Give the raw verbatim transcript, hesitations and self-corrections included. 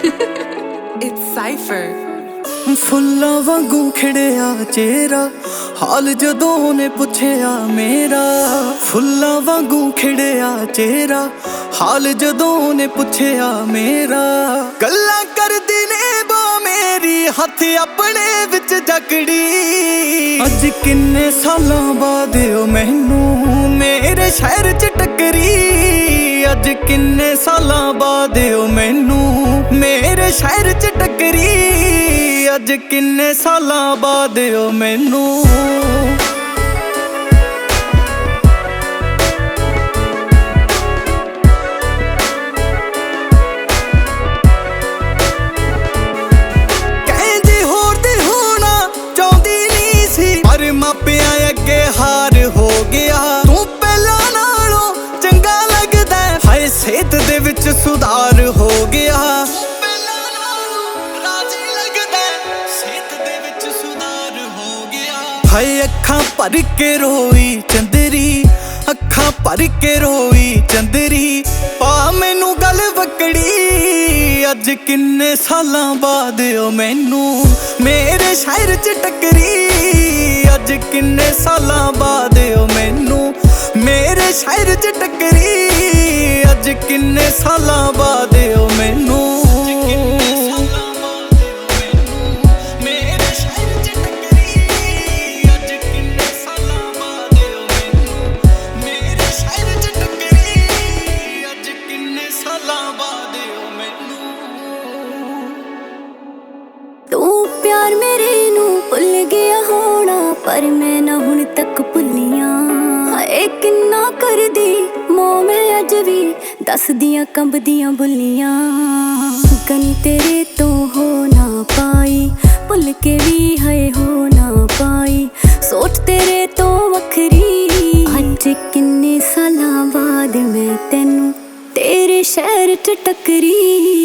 It's Cypher. ਫੁੱਲਾਂ ਵਾਂਗੂ ਖਿੜਿਆ ਚਿਹਰਾ ਹਾਲ ਜਦੋਂ ਉਹਨੇ ਪੁੱਛਿਆ ਮੇਰਾ। ਫੁੱਲਾਂ ਵਾਂਗੂ ਖਿੜਿਆ ਚਿਹਰਾ ਹਾਲ ਜਦੋਂ ਉਹਨੇ ਪੁੱਛਿਆ ਮੇਰਾ। ਗੱਲਾਂ ਕਰਦੀ ਨੇ ਬੋ ਮੇਰੀ ਹੱਥ ਆਪਣੇ ਵਿੱਚ ਜਕੜੀ। ਅੱਜ ਕਿੰਨੇ ਸਾਲਾਂ ਬਾਅਦ ਉਹ ਮੈਨੂੰ ਮੇਰੇ ਸ਼ਹਿਰ 'ਚ ਟੱਕਰੀ। ਅੱਜ ਕਿੰਨੇ ਸਾਲਾਂ ਬਾਅਦ ਉਹ ਮੈਨੂੰ ਮੇਰੇ ਸ਼ਹਿਰ 'ਚ ਟੱਕਰੀ। ਅੱਜ ਕਿੰਨੇ ਸਾਲਾਂ ਬਾਅਦ ਉਹ ਮੈਨੂੰ ਕਹਿੰਦੀ ਹੋਰ ਦੀ ਹੋਣਾ ਚਾਹੁੰਦੀ ਨਹੀਂ ਸੀ, ਪਰ ਮਾਪਿਆਂ ਅੱਗੇ ਹਾਰ ਹੋ ਗਿਆ। ਤੂੰ ਪਹਿਲਾਂ ਨਾਲੋਂ ਚੰਗਾ ਲੱਗਦਾ, ਹਾਏ ਸਿਹਤ ਦੇ ਵਿੱਚ ਸੁਧਾਰ ਹੋ ਗਿਆ। ਹਾਏ ਅੱਖਾਂ ਭਰ ਕੇ ਰੋਈ ਚੰਦਰੀ, ਅੱਖਾਂ ਭਰ ਕੇ ਰੋਈ ਚੰਦਰੀ। ਪਾ ਮੈਨੂੰ ਗੱਲ ਵਕੜੀ। ਅੱਜ ਕਿੰਨੇ ਸਾਲਾਂ ਬਾਅਦ ਉਹ ਮੈਨੂੰ ਮੇਰੇ ਸ਼ਹਿਰ 'ਚ ਟੱਕਰੀ। ਅੱਜ ਕਿੰਨੇ ਸਾਲਾਂ ਬਾਅਦ ਉਹ ਮੈਨੂੰ ਮੇਰੇ ਸ਼ਹਿਰ 'ਚ ਟੱਕਰੀ। ਅੱਜ ਕਿੰਨੇ ਸਾਲਾਂ ਬਾਅਦ ਉਹ ਮੈਨੂੰ ਤੂੰ ਪਿਆਰ ਮੇਰੇ ਨੂੰ ਭੁੱਲ ਗਿਆ ਹੋਣਾ, ਪਰ ਮੈਂ ਨਾ ਹੁਣ ਤੱਕ ਭੁੱਲੀਆਂ। ਹਾਏ ਕਿੰਨਾ ਕਰਦੀ ਮੋਹ ਮੈਂ ਅੱਜ ਵੀ ਦੱਸਦੀਆਂ ਕੰਬਦੀਆਂ ਬੁੱਲੀਆਂ। ਕਨੀ ਤੇਰੇ ਤੋਂ ਹੋ ਨਾ ਪਾਈ, ਭੁੱਲ ਕੇ ਵੀ ਹਏ ਹੋ ਨਾ ਪਾਈ। ਸੋਚ ਤੇਰੇ ਤੋਂ ਵੱਖਰੀ। ਅੱਜ ਕਿੰਨੇ ਸਾਲਾਂ ਬਾਅਦ ਮੈਂ ਤੈਨੂੰ ਤੇਰੇ ਸ਼ਹਿਰ 'ਚ ਟੱਕਰੀ।